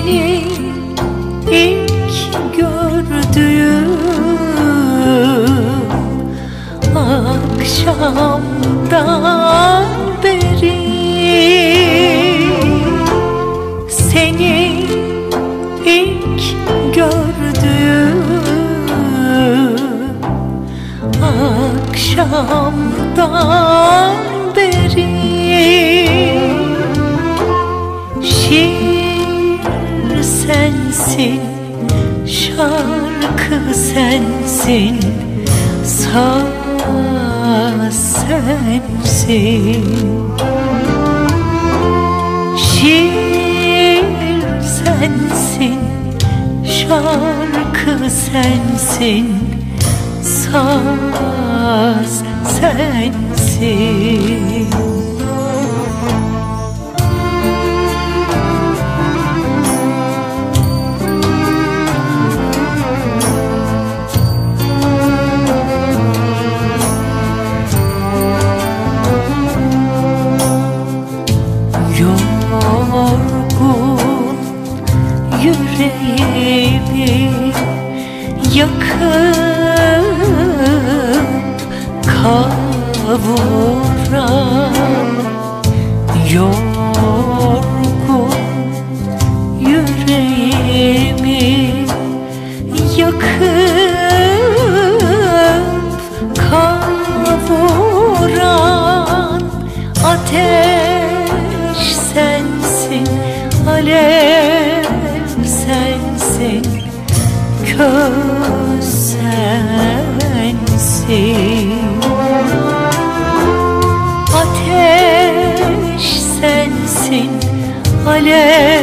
Seni ilk gördüğüm akşamdan beri, seni ilk gördüğüm akşamdan beri şiir sensin, şarkı sensin, saz sensin. Şiir sensin, şarkı sensin, saz sensin. Yorgun yüreğimi yakıp kavuran, yorgun yüreğimi yakıp kavuran ateş sensin, alev sensin, köz sensin. Ateş sensin, alev